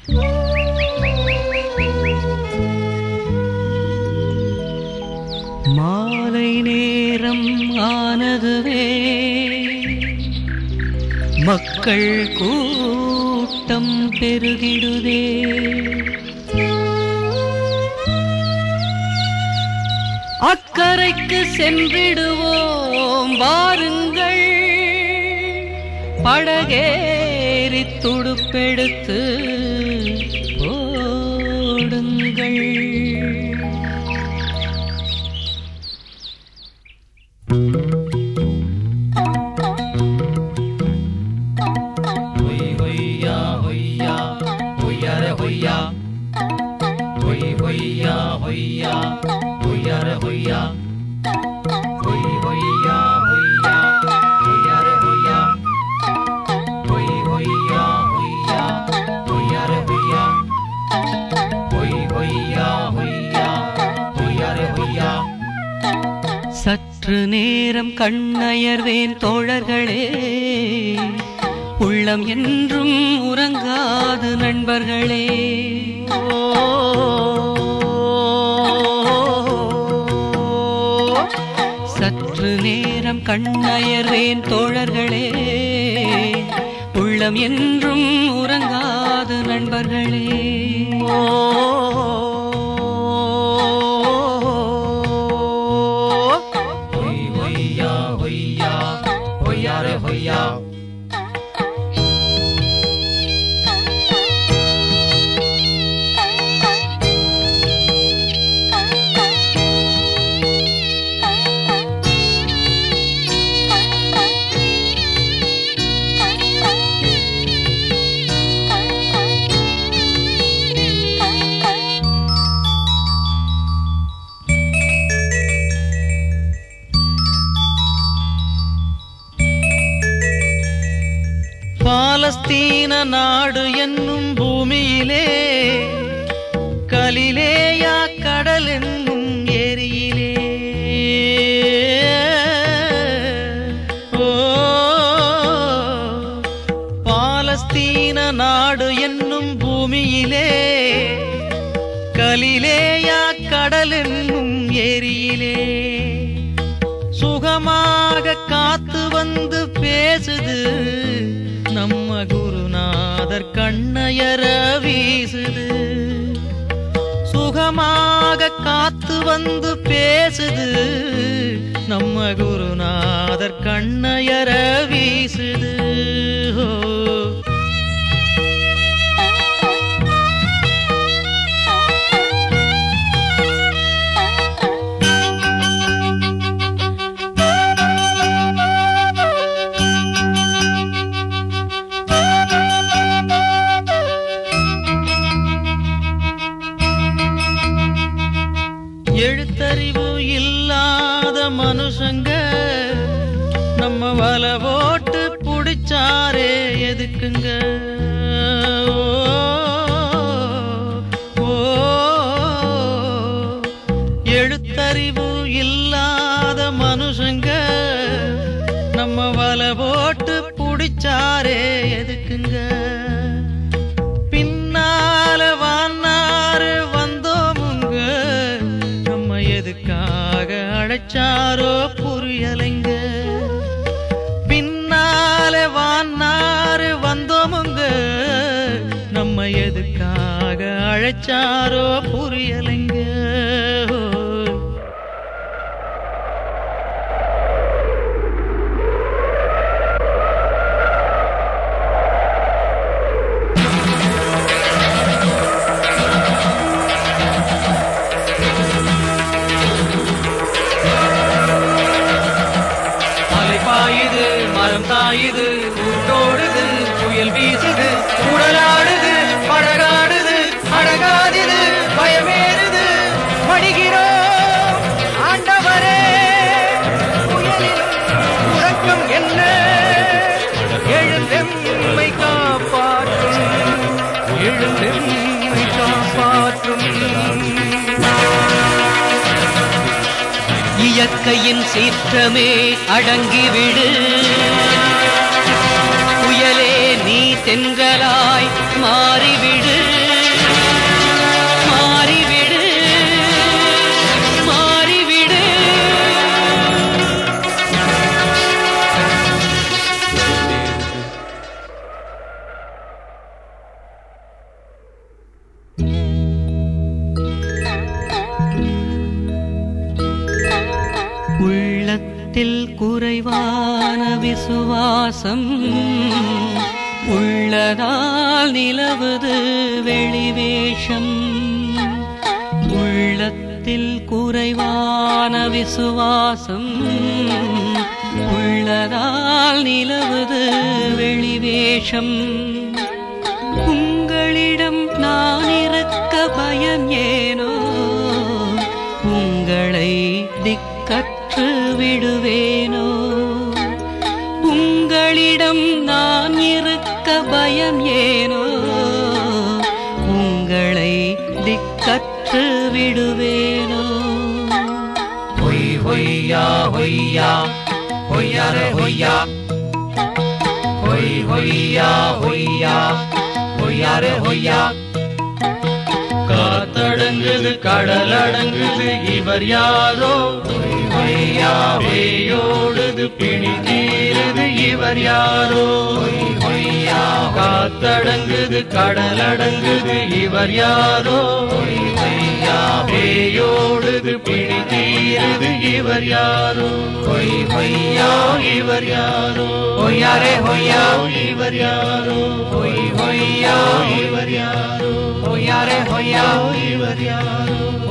மாலை நேரம் ஆனதுவே மக்கள் கூட்டம் பெருகிடுதே. அக்கரைக்கு சென்றிடுவோம் வாருங்கள், படகேறி துடுப்பெடுத்து போடுங்கள். சற்று நேரம் கண்ணயர்வேன் தோழர்களே, உள்ளம் என்றும் உறங்காது நண்பர்களே. சற்று நேரம் கண்ணயர்வேன் தோழர்களே, உள்ளம் என்றும் உறங்காது நண்பர்களே. பாலஸ்தீன நாடு என்னும் பூமியிலே, கலிலேயா கடல் என்னும் ஏரியிலே, பாலஸ்தீன நாடு என்னும் பூமியிலே, கலிலேயா கடல் என்னும் ஏரியிலே, சுகமாக காத்து வந்து பேசுது நம்ம குருநாதர் கண்ணயர வீசுது. சுகமாக காத்து வந்து பேசுது நம்ம குருநாதர் கண்ணயர வீசுது. எழுத்தறிவு இல்லாத மனுஷங்க நம்ம வல போட்டு புடிச்சாரே எதுக்குங்க? எழுத்தறிவு இல்லாத மனுஷங்க நம்ம வல போட்டு புடிச்சாரே எதுக்குங்க? பின்னால வானாரு வந்தோமுங்க, நம்ம எதுக்காக அழைச்சாரோ புரியலைங்க. பின்னால வானாரு வந்தோமுங்க, நம்ம எதுக்காக அழைச்சாரோ புரியலைங்க. பாயுது மரம் தாயுது, ஊட்டோடுது புயல் வீசுது, உடலாடுது படகாடுது, அடகாதிது பயமேறுது, மடிகிறோம் ஆண்டவரே புயலில் உறக்கம் என்ன, எழுந்தெம்மை காப்பாற்றும், எழுந்தெம்மை காப்பாற்றும். இயற்கையின் சீற்றமே அடங்கிவிடு, புயலே நீ தென்றலாய் மாறிவிடு. உள்ளத்தில் குறைவான விசுவாசம் உள்ளதால் நிலவுது வெளிவேஷம். உள்ளத்தில் குறைவான விசுவாசம் உள்ளதால் நிலவுது வெளிவேஷம். உங்களிடம் நான் இருக்க பயம் ஏனோ, உங்களை திக்கற்று விடுவேனோ. உங்களிடம் நான் இருக்க பயம் ஏனோ, உங்களை திக்கற்று விடுவேனோ. ஹொய் ஹொய்யா ஹொய்யா ஹொய்யா ரே ஹொய்யா, ஹொய் ஹொய்யா ஹொய்யா ஹொய்யா ரே ஹொய்யா. காத்தடங்குது கடல் அடங்குது இவர் யாரோ, ஹொய்யா வேயோடுது பிணி தீருது இவர் யாரோ. ஹொய்யா காத்தடங்குது கடல் அடங்குது இவர் யாரோ, ஹொய்யா வேயோடுது பிணி தீருது இவர் யாரோ. ஹொய்யா இவர் யாரோ, ஹொய்யா ரே ஹொய்யா இவர் யாரோ. ஹொய்யா இவர் யாரோ, ஹொய்யா ரே ஹொய்யா இவர் யாரோ.